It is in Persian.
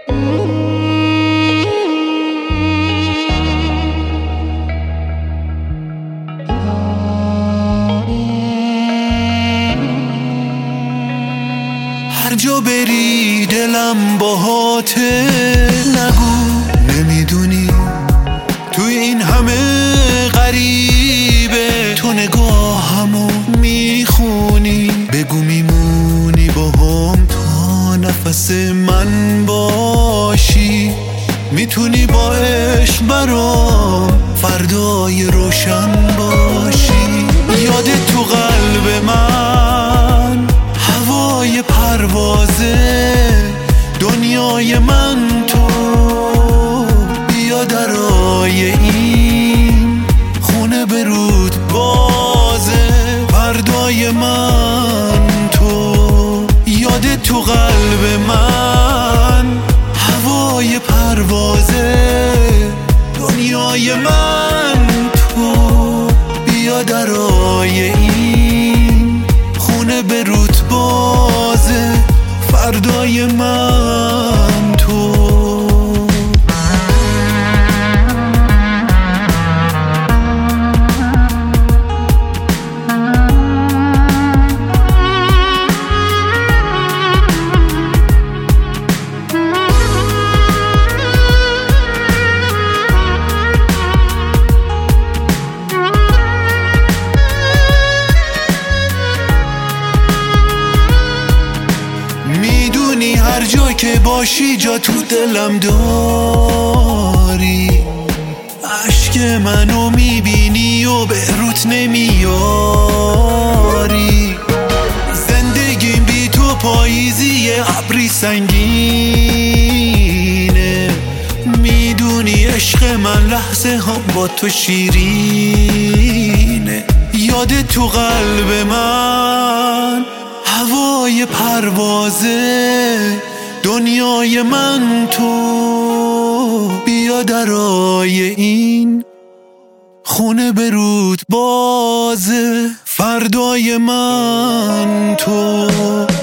هر جا بری دلم باهاته، نگو نمیدونی توی این همه غریبه تو نگاهمو میخونی. بگو میمونی باهم تا نفس من باشی، میتونی با عشق برام فردای روشن باشی. یادت تو قلب من هوای پروازه، دنیای من تو بیا درای این خونه برود بازه. فردای من تو، یادت تو قلب من هوای پروازه، دنیای من تو بیا درای این خونه برود بازه. فردای من تو. میدونی هر جا که باشی جا تو دلم داری، عشق منو میبینی و به روت نمیاری. زندگیم بی تو پاییزی ابری سنگینه، میدونی عشق من لحظه هم با تو شیرینه. یادت تو قلب من هوای پروازه، دنیای من تو بیا درای این خونه برود بازه. فردای من تو.